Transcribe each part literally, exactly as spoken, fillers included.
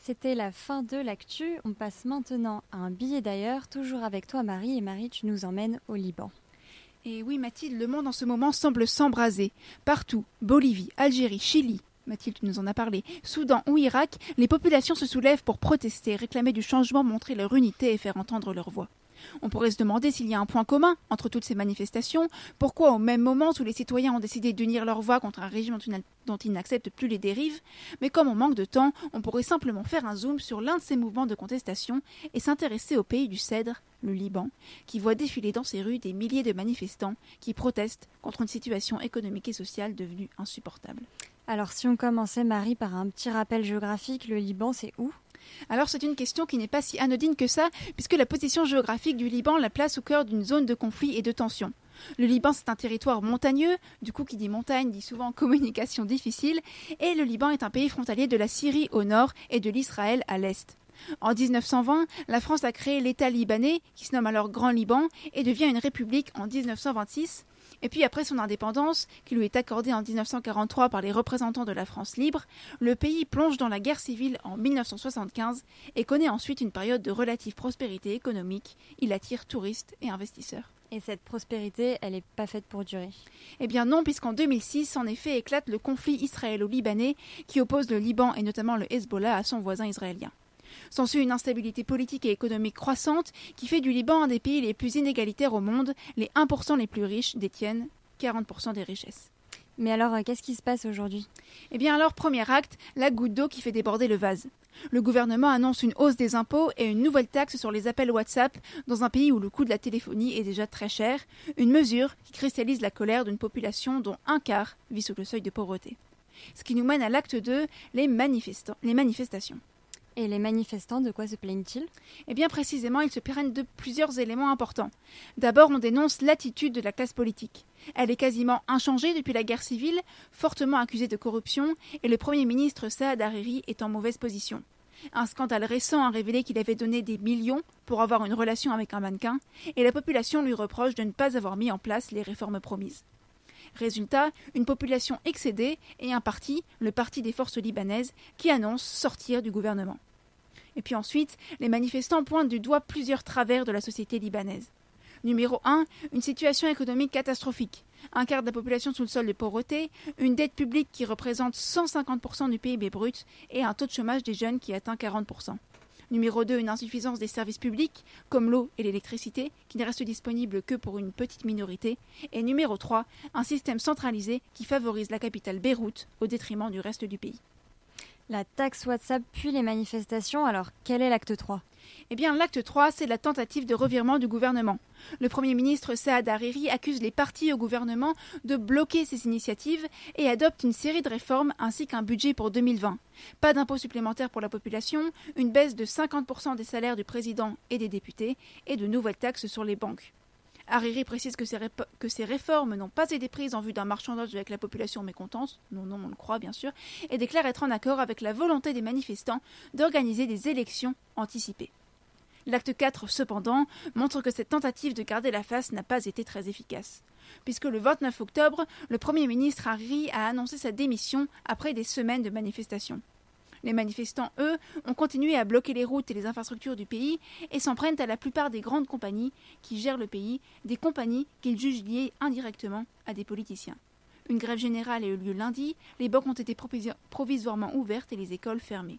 c'était la fin de l'actu. On passe maintenant à un billet d'ailleurs, toujours avec toi Marie. Et Marie, tu nous emmènes au Liban. Et oui Mathilde, le monde en ce moment semble s'embraser. Partout, Bolivie, Algérie, Chili, Mathilde, tu nous en as parlé, Soudan ou Irak, les populations se soulèvent pour protester, réclamer du changement, montrer leur unité et faire entendre leur voix. On pourrait se demander s'il y a un point commun entre toutes ces manifestations, pourquoi au même moment tous les citoyens ont décidé d'unir leur voix contre un régime dont ils n'acceptent plus les dérives, mais comme on manque de temps, on pourrait simplement faire un zoom sur l'un de ces mouvements de contestation et s'intéresser au pays du Cèdre, le Liban, qui voit défiler dans ses rues des milliers de manifestants qui protestent contre une situation économique et sociale devenue insupportable. Alors si on commençait Marie par un petit rappel géographique, le Liban c'est où ? Alors c'est une question qui n'est pas si anodine que ça, puisque la position géographique du Liban la place au cœur d'une zone de conflit et de tension. Le Liban c'est un territoire montagneux, du coup qui dit montagne dit souvent communication difficile, et le Liban est un pays frontalier de la Syrie au nord et de l'Israël à l'est. En dix-neuf cent vingt, la France a créé l'État libanais, qui se nomme alors Grand Liban, et devient une république en dix-neuf cent vingt-six. Et puis après son indépendance, qui lui est accordée en dix-neuf cent quarante-trois par les représentants de la France libre, le pays plonge dans la guerre civile en dix-neuf cent soixante-quinze et connaît ensuite une période de relative prospérité économique. Il attire touristes et investisseurs. Et cette prospérité, elle n'est pas faite pour durer. Eh bien non, puisqu'en deux mille six, en effet, éclate le conflit israélo-libanais qui oppose le Liban et notamment le Hezbollah à son voisin israélien. S'ensuit une instabilité politique et économique croissante qui fait du Liban un des pays les plus inégalitaires au monde. Les un pour cent les plus riches détiennent quarante pour cent des richesses. Mais alors, euh, qu'est-ce qui se passe aujourd'hui ? Eh bien alors, premier acte, la goutte d'eau qui fait déborder le vase. Le gouvernement annonce une hausse des impôts et une nouvelle taxe sur les appels WhatsApp dans un pays où le coût de la téléphonie est déjà très cher, une mesure qui cristallise la colère d'une population dont un quart vit sous le seuil de pauvreté. Ce qui nous mène à l'acte deux, les, manifestants, les manifestations. Et les manifestants, de quoi se plaignent-ils ? Eh bien précisément, ils se plaignent de plusieurs éléments importants. D'abord, on dénonce l'attitude de la classe politique. Elle est quasiment inchangée depuis la guerre civile, fortement accusée de corruption, et le Premier ministre Saad Hariri est en mauvaise position. Un scandale récent a révélé qu'il avait donné des millions pour avoir une relation avec un mannequin, et la population lui reproche de ne pas avoir mis en place les réformes promises. Résultat, une population excédée et un parti, le Parti des forces libanaises, qui annonce sortir du gouvernement. Et puis ensuite, les manifestants pointent du doigt plusieurs travers de la société libanaise. Numéro un, une situation économique catastrophique. Un quart de la population sous le seuil de pauvreté, une dette publique qui représente cent cinquante pour cent du P I B brut et un taux de chômage des jeunes qui atteint quarante pour cent. Numéro deux, une insuffisance des services publics, comme l'eau et l'électricité, qui ne restent disponibles que pour une petite minorité. Et numéro trois, un système centralisé qui favorise la capitale Beyrouth au détriment du reste du pays. La taxe WhatsApp puis les manifestations, alors quel est l'acte trois ? Eh bien, l'acte trois, c'est la tentative de revirement du gouvernement. Le Premier ministre Saad Hariri accuse les partis au gouvernement de bloquer ces initiatives et adopte une série de réformes ainsi qu'un budget pour deux mille vingt. Pas d'impôts supplémentaires pour la population, une baisse de cinquante pour cent des salaires du président et des députés et de nouvelles taxes sur les banques. Hariri précise que ces, rép- que ces réformes n'ont pas été prises en vue d'un marchandage avec la population mécontente, non, non, on le croit bien sûr, et déclare être en accord avec la volonté des manifestants d'organiser des élections anticipées. L'acte quatre, cependant, montre que cette tentative de garder la face n'a pas été très efficace, puisque le vingt-neuf octobre, le Premier ministre Hariri a annoncé sa démission après des semaines de manifestations. Les manifestants, eux, ont continué à bloquer les routes et les infrastructures du pays et s'en prennent à la plupart des grandes compagnies qui gèrent le pays, des compagnies qu'ils jugent liées indirectement à des politiciens. Une grève générale a eu lieu lundi, les banques ont été provis- provisoirement ouvertes et les écoles fermées.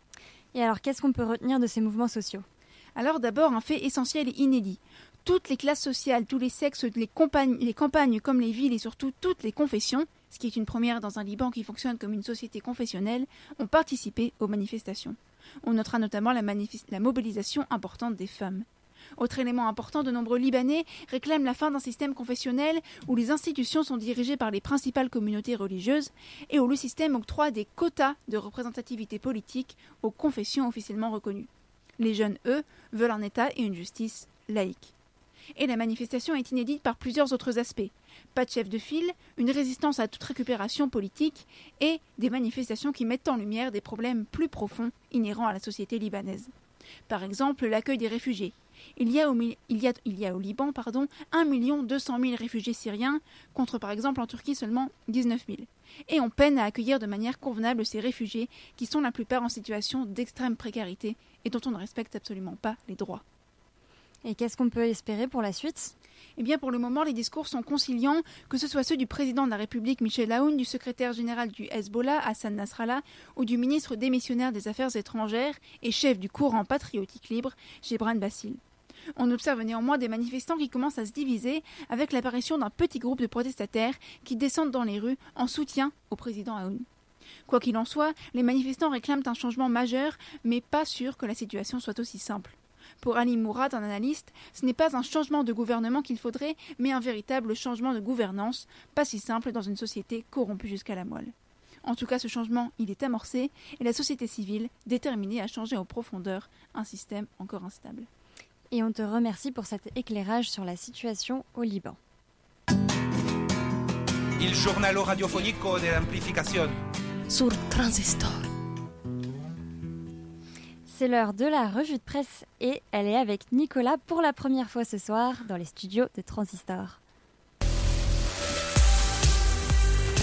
Et alors, qu'est-ce qu'on peut retenir de ces mouvements sociaux ? Alors d'abord, un fait essentiel et inédit. Toutes les classes sociales, tous les sexes, les campagnes, les campagnes comme les villes et surtout toutes les confessions, ce qui est une première dans un Liban qui fonctionne comme une société confessionnelle, ont participé aux manifestations. On notera notamment la, manifest- la mobilisation importante des femmes. Autre élément important, de nombreux Libanais réclament la fin d'un système confessionnel où les institutions sont dirigées par les principales communautés religieuses et où le système octroie des quotas de représentativité politique aux confessions officiellement reconnues. Les jeunes, eux, veulent un État et une justice laïque. Et la manifestation est inédite par plusieurs autres aspects. Pas de chef de file, une résistance à toute récupération politique et des manifestations qui mettent en lumière des problèmes plus profonds inhérents à la société libanaise. Par exemple, l'accueil des réfugiés. Il y a au, il y a, il y a au Liban pardon, un million deux cent mille réfugiés syriens, contre par exemple en Turquie seulement dix-neuf mille. Et on peine à accueillir de manière convenable ces réfugiés qui sont la plupart en situation d'extrême précarité et dont on ne respecte absolument pas les droits. Et qu'est-ce qu'on peut espérer pour la suite ? Eh bien, pour le moment, les discours sont conciliants, que ce soit ceux du président de la République, Michel Aoun, du secrétaire général du Hezbollah, Hassan Nasrallah, ou du ministre démissionnaire des Affaires étrangères et chef du courant patriotique libre, Gebran Bassil. On observe néanmoins des manifestants qui commencent à se diviser avec l'apparition d'un petit groupe de protestataires qui descendent dans les rues en soutien au président Aoun. Quoi qu'il en soit, les manifestants réclament un changement majeur, mais pas sûr que la situation soit aussi simple. Pour Ali Mourad, un analyste, ce n'est pas un changement de gouvernement qu'il faudrait, mais un véritable changement de gouvernance, pas si simple dans une société corrompue jusqu'à la moelle. En tout cas, ce changement, il est amorcé, et la société civile déterminée à changer en profondeur un système encore instable. Et on te remercie pour cet éclairage sur la situation au Liban. Il giornalo radiofonico dell'amplificazione. Sur Transistor. C'est l'heure de la revue de presse et elle est avec Nicolas pour la première fois ce soir dans les studios de Transistor.